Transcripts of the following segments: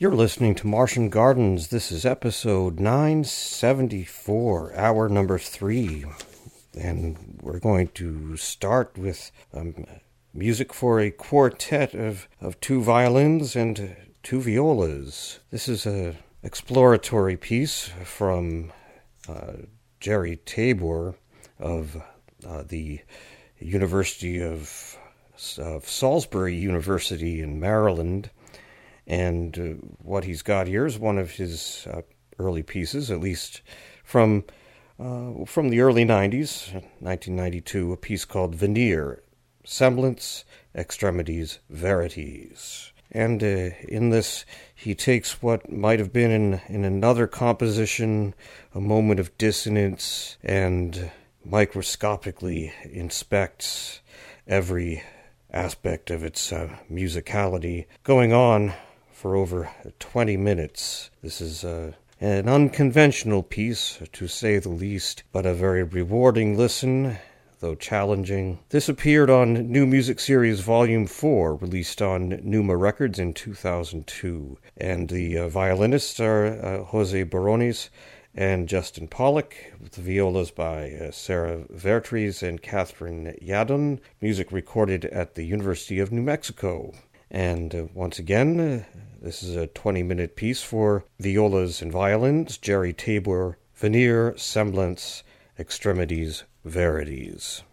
You're listening to Martian Gardens. This is episode 974, hour number 3. And we're going to start with music for a quartet of 2 violins and 2 violas. This is an exploratory piece from Jerry Tabor of the University of Salisbury University in Maryland. And what he's got here is one of his early pieces, at least from the early 90s, 1992, a piece called Veneer, Semblance, Extremities, Verities. And in this, he takes what might have been in another composition, a moment of dissonance, and microscopically inspects every aspect of its musicality, going on for over 20 minutes. This is an unconventional piece, to say the least, but a very rewarding listen, though challenging. This appeared on New Music Series Volume 4, released on Numa Records in 2002. And the violinists are Jose Barones and Justin Pollock, with the violas by Sarah Vertres and Catherine Yadon. Music recorded at the University of New Mexico. And once again, this is a 20-minute piece for violas and violins. Jerry Tabor, Veneer, Semblance, Extremities, Verities.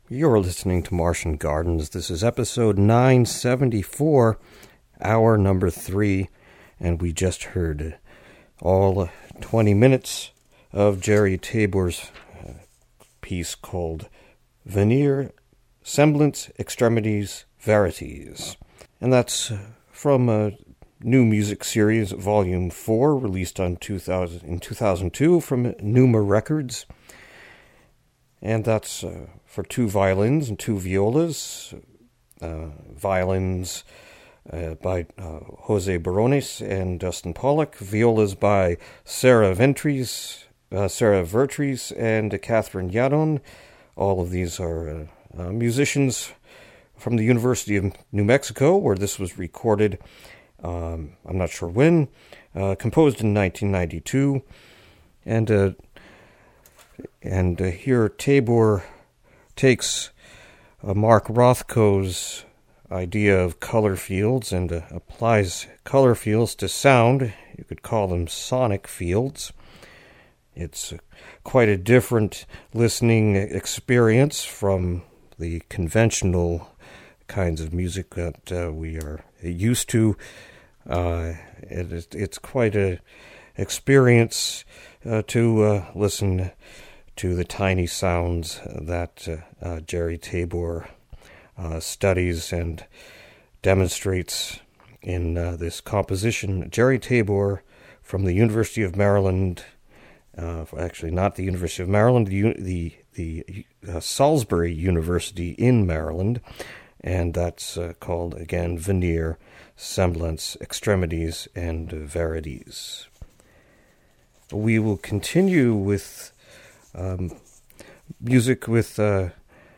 You're listening to Martian Gardens. This is episode 974, hour number 3, and we just heard all 20 minutes of Jerry Tabor's piece called Veneer, Semblance, Extremities, Verities. And that's from a new music series, Volume 4, released in 2002 from Numa Records. And that's for 2 violins and 2 violas. Violins by Jose Barones and Dustin Pollock. Violas by Sarah Vertrees and Catherine Yadon. All of these are musicians from the University of New Mexico, where this was recorded. I'm not sure when. Composed in 1992. And here Tabor takes Mark Rothko's idea of color fields and applies color fields to sound. You could call them sonic fields. It's quite a different listening experience from the conventional kinds of music that we are used to. It's quite a experience to listen to the tiny sounds that Jerry Tabor studies and demonstrates in this composition. Jerry Tabor from the University of Maryland, actually not the University of Maryland, the Salisbury University in Maryland, and that's called, again, Veneer, Semblance, Extremities, and Verities. We will continue with music with a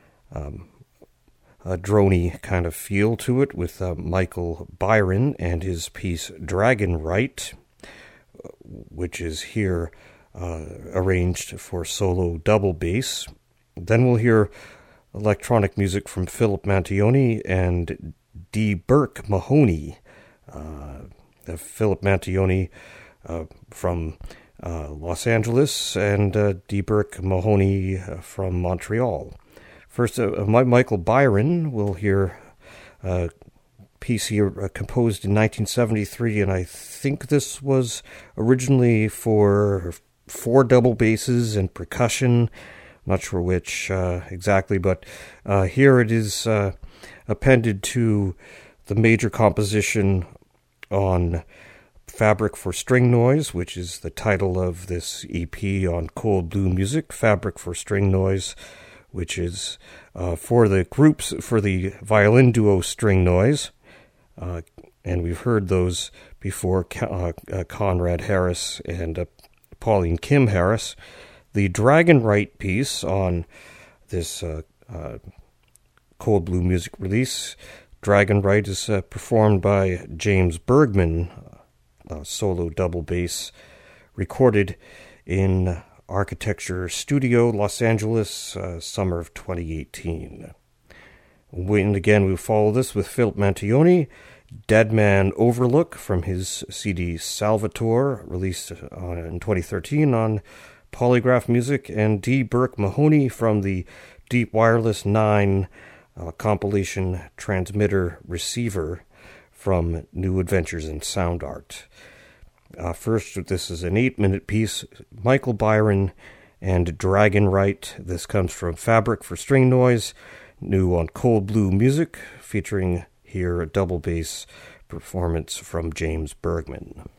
droney kind of feel to it, with Michael Byron and his piece Dragon Right, which is here arranged for solo double bass. Then we'll hear electronic music from Philip Mantione and D. Burke Mahoney. Philip Mantione from Los Angeles, and D. Burke Mahoney from Montreal. First, Michael Byron, we'll hear a piece here composed in 1973, and I think this was originally for 4 double basses and percussion. Not sure which exactly, but here it is appended to the major composition on Fabric for String Noise, which is the title of this EP on Cold Blue Music. Fabric for String Noise, which is for the violin duo String Noise. And we've heard those before, Conrad Harris and Pauline Kim Harris. The Dragon Right piece on this Cold Blue Music release, Dragon Right, is performed by James Bergman, solo double bass, recorded in Architecture Studio, Los Angeles, summer of 2018. And again, we'll follow this with Philip Mantione, Dead Man Overlook from his CD Salvatore, released in 2013 on Polygraph Music, and D. Burke Mahoney from the Deep Wireless 9 compilation Transmitter Receiver from New Adventures in Sound Art. First, this is an 8-minute piece, Michael Byron and Dragon Right. This comes from Fabric for String Noise, new on Cold Blue Music, featuring here a double bass performance from James Bergman.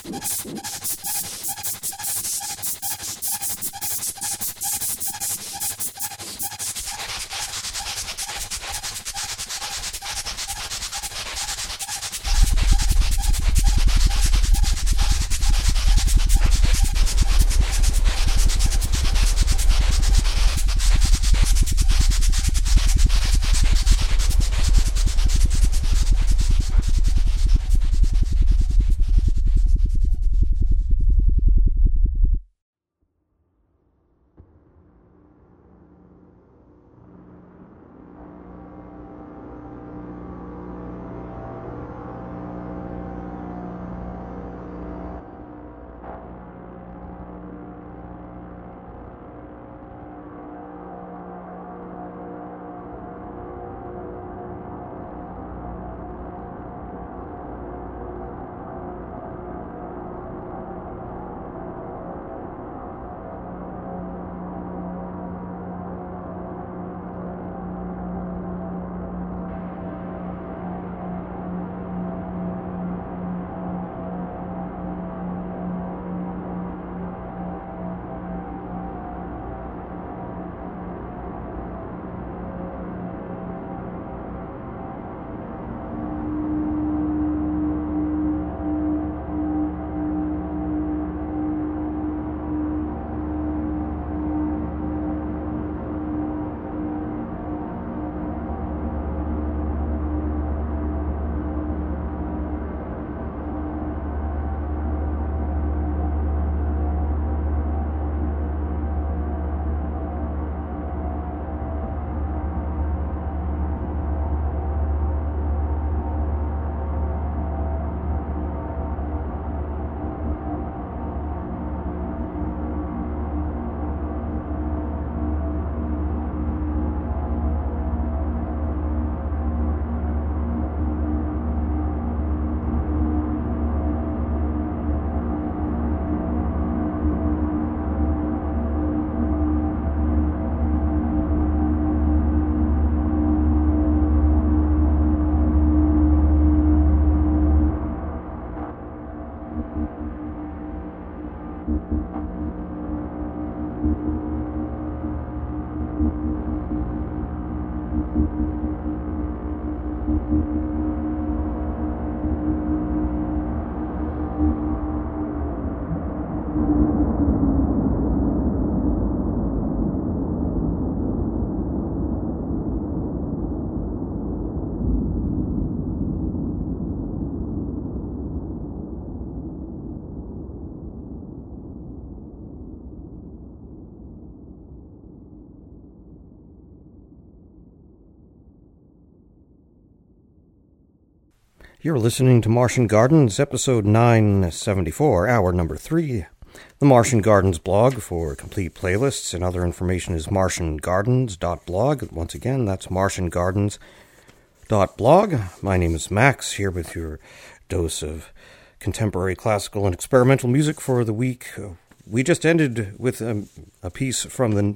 You're listening to Martian Gardens, episode 974, hour number 3. The Martian Gardens blog for complete playlists and other information is martiangardens.blog. Once again, that's martiangardens.blog. My name is Max, here with your dose of contemporary classical and experimental music for the week. We just ended with a piece from the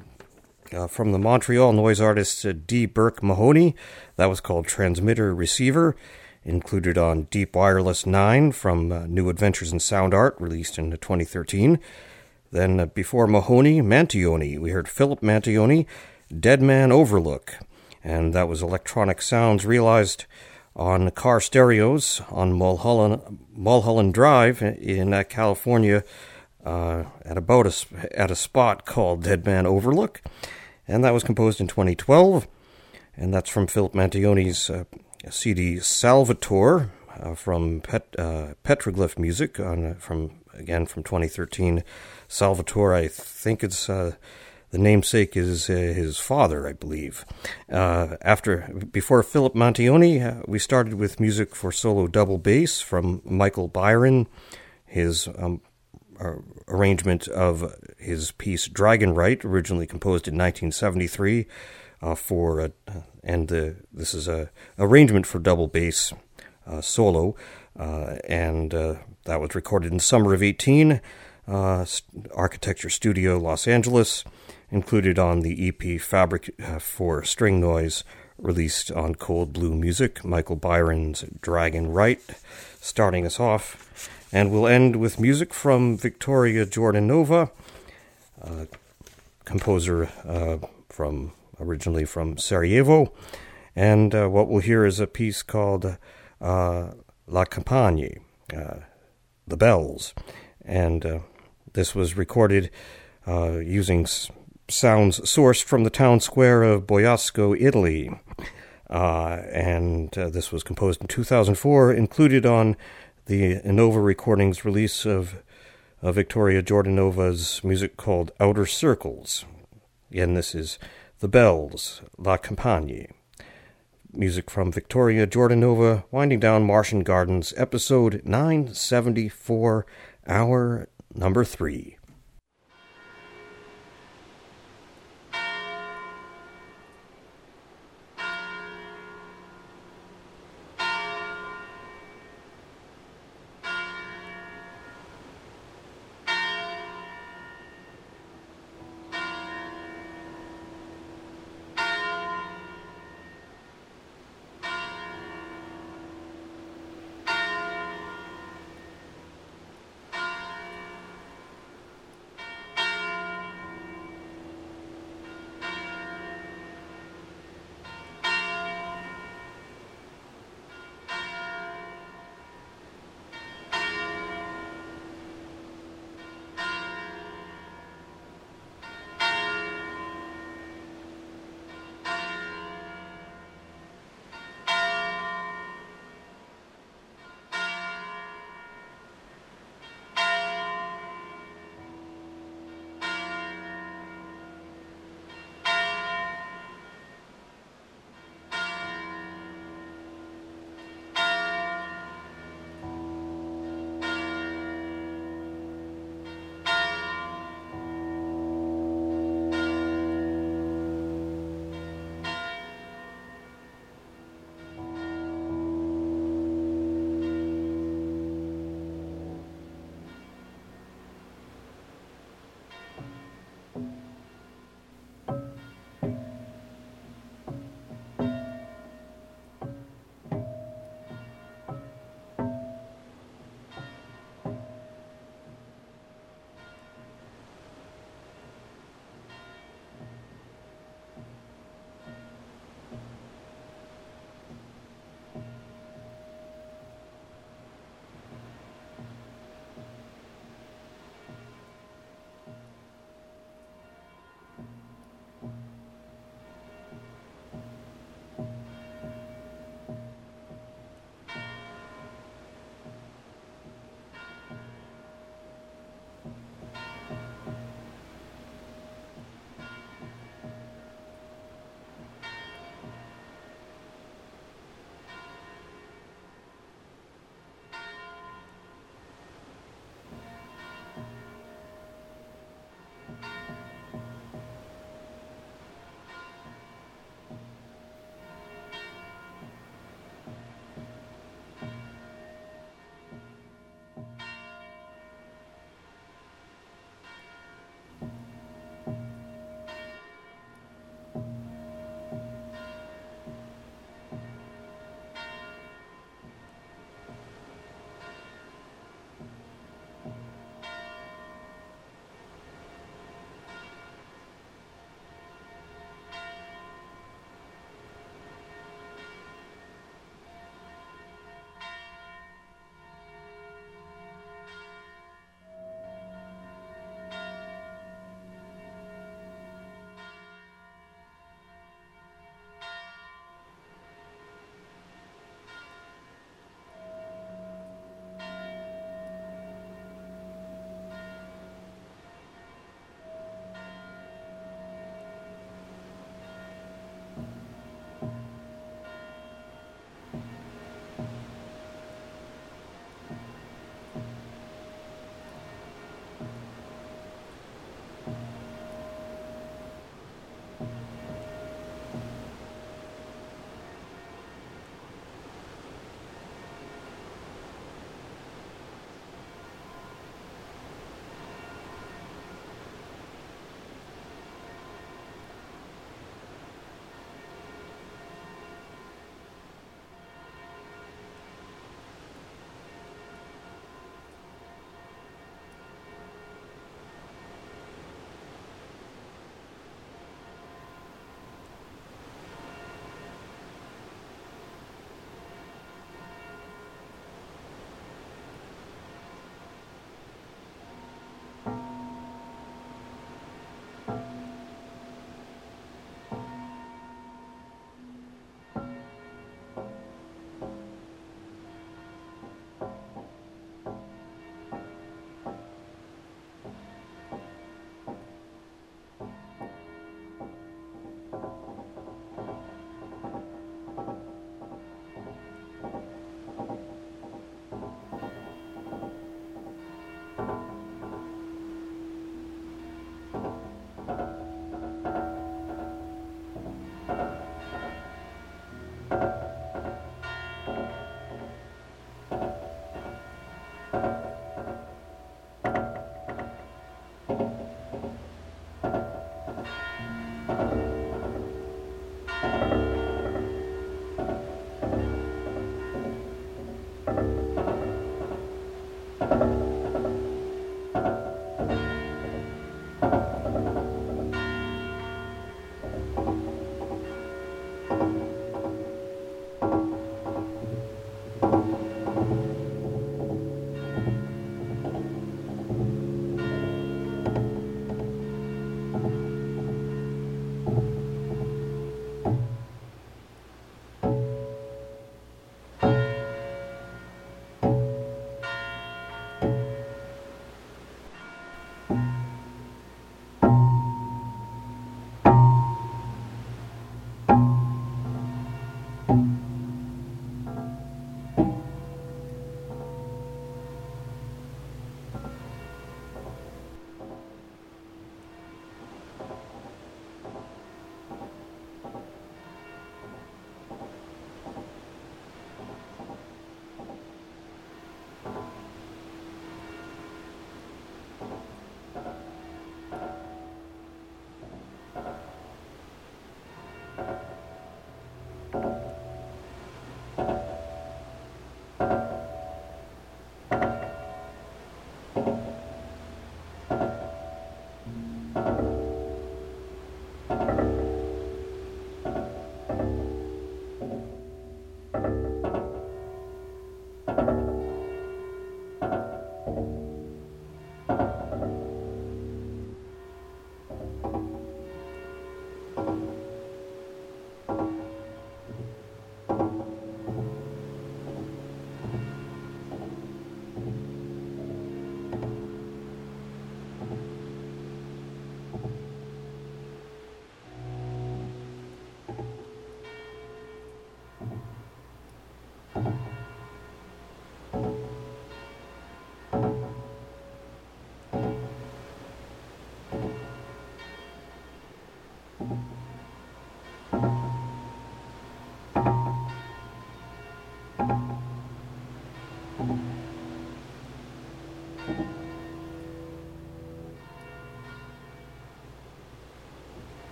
Montreal noise artist D. Burke Mahoney. That was called Transmitter Receiver, included on Deep Wireless 9 from New Adventures in Sound Art, released in 2013. Then before Mahoney, Mantione. We heard Philip Mantione, Dead Man Overlook. And that was electronic sounds realized on car stereos on Mulholland Drive in California at a spot called Dead Man Overlook. And that was composed in 2012. And that's from Philip Mantione's CD Salvatore from Petroglyph Music from 2013. Salvatore, I think it's the namesake is his father, I believe. Before Philip Mantione, we started with music for solo double bass from Michael Byron, his arrangement of his piece Dragon Rite, originally composed in 1973 this is a arrangement for double bass solo, and that was recorded in the summer of 18, Architecture Studio, Los Angeles, included on the EP Fabric for String Noise, released on Cold Blue Music, Michael Byron's Dragon Right, starting us off. And we'll end with music from Victoria Jordanova, composer originally from Sarajevo. And what we'll hear is a piece called La Campagne, The Bells. And this was recorded using sounds sourced from the town square of Boiasco, Italy. And this was composed in 2004, included on the Innova Recordings release of Victoria Jordanova's music called Outer Circles. Again, this is The Bells, La Campagne. Music from Victoria Jordanova, winding down Martian Gardens, episode 974, hour number 3.